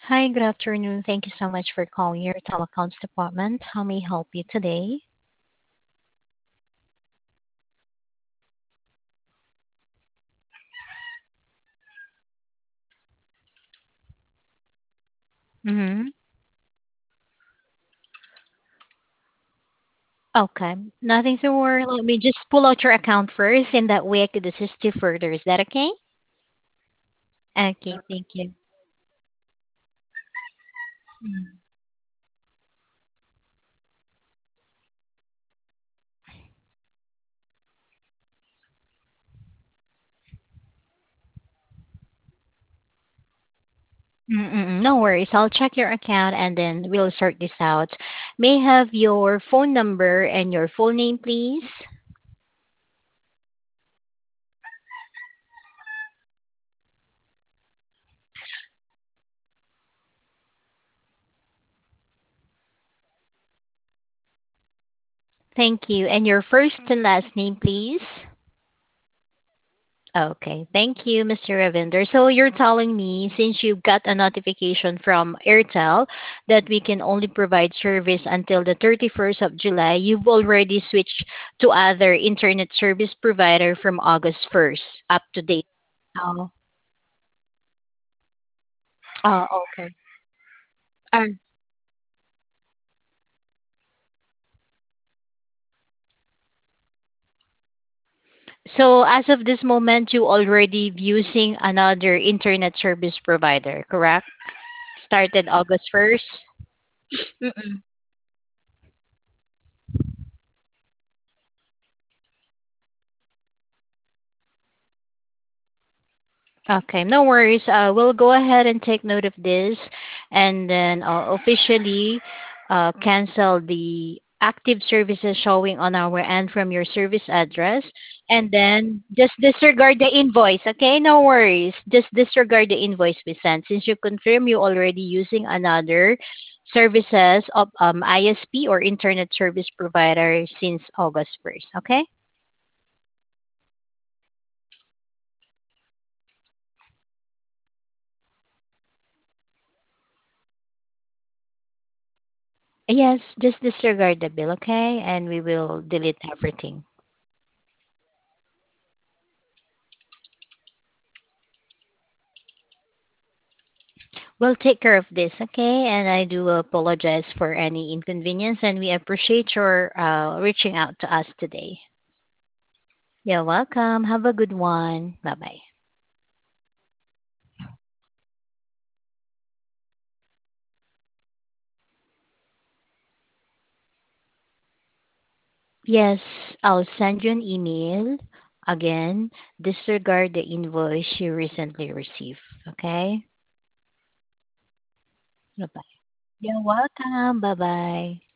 Hi, good afternoon. Thank you so much for calling your telecoms department. How may I help you today? Mm-hmm. Okay, nothing to worry. Let me just pull out your account first, and that way I could assist you further. Is that okay? Okay, thank you. Mm-mm, no worries. I'll check your account and then we'll sort this out. May I have your phone number and your full name, please? Thank you. And your first and last name, please? Okay, thank you, Mr. Ravinder. So you're telling me since you got a notification from Airtel that we can only provide service until the 31st of July, you've already switched to other internet service provider from August 1st up to date. Oh, okay. So as of this moment, you already using another internet service provider, correct? Started August 1st? Mm-mm. Okay, no worries. We'll go ahead and take note of this and then officially cancel the active services showing on our end from your service address. And then just disregard the invoice, okay? No worries. Just disregard the invoice we sent since you confirm you already using another services of ISP or internet service provider since August 1st, okay? Yes, just disregard the bill, okay? And we will delete everything. We'll take care of this, okay? And I do apologize for any inconvenience, and we appreciate your reaching out to us today. You're welcome. Have a good one. Bye bye. Yes, I'll send you an email. Again, disregard the invoice you recently received, okay? Bye bye. You're welcome. Bye bye.